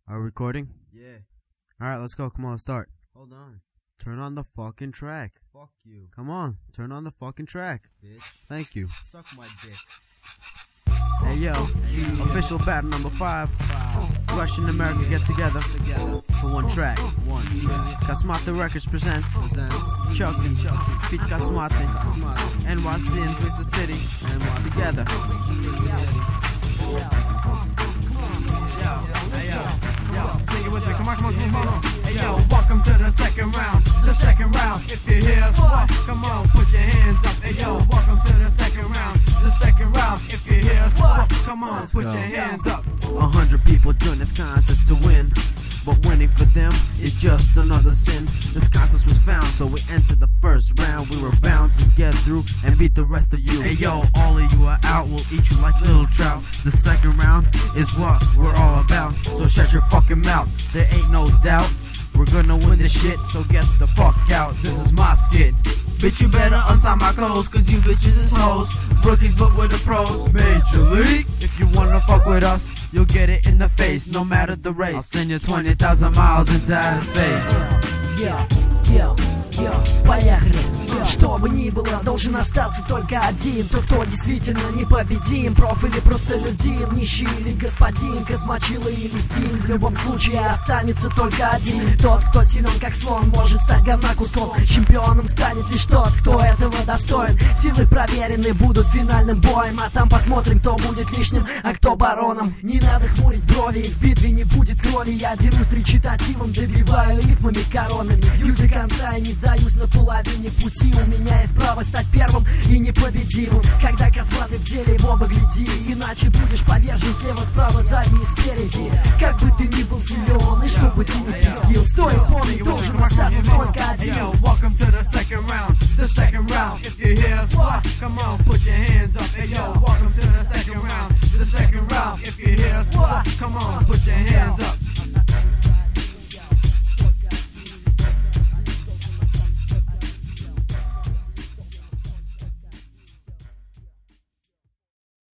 Are we recording? Yeah. Alright, let's go. Come on, let's start. Hold on. Turn on the fucking track. Fuck you. Come on, turn on the fucking track. Bitch. Thank you. Suck my dick. Hey yo, official battle number 5. Russian America get together for one track. Kosmaty Records presents Chucky, Feet Kosmaty, NYC and Twisted City, together. Sing it with me. Come on. Hey yo, welcome to the second round. The second round. If you're here, come on, put your hands up. Hey yo, welcome to the second round. The second round. If you're here, come on, put your hands up. 100 people join this contest to win, but winning for them is just another sin. This contest was found, so we entered the first round. We were bound to get through and beat the rest of you. Hey yo, all of you are out, we'll eat you like little trout. The second round is what we're all about, so shut your fucking mouth. There ain't no doubt, we're gonna win this shit, so get the fuck out. This is my skit. Bitch, you better untie my clothes, cause you bitches is hoes. Rookies but with the pros. Major League. If you wanna fuck with us, you'll get it in the face, no matter the race. I'll send you 20,000 miles into outer space. Поехали. Что бы ни было, должен остаться только один. Тот, кто действительно непобедим. Проф или простолюдин, нищий или господин, Космачила или Стин. В любом случае останется только один. Тот, кто силен как слон, может стать говна куском. Чемпионом станет лишь тот, кто этого достоин. Силы проверены будут финальным боем, а там посмотрим, кто будет лишним, а кто бароном. Не надо хмурить брови, в битве не будет крови. Я дерусь речитативом, добиваю рифмами коронами. Бьюсь до конца и не сдаюсь на половине пути. У меня есть право стать первым и непобедимым. Когда Космаty в деле, в оба гляди, иначе будешь повержен слева, справа, сзади и спереди. Как бы ты ни был силен, и что бы ты ни пиздил, стой, помни, должен остаться только один. Hey yo, welcome to the second round. The second round. If you're here, come on, put your hands up. Hey yo, welcome to the second round. The second round. If you're here, come on, put your hands up.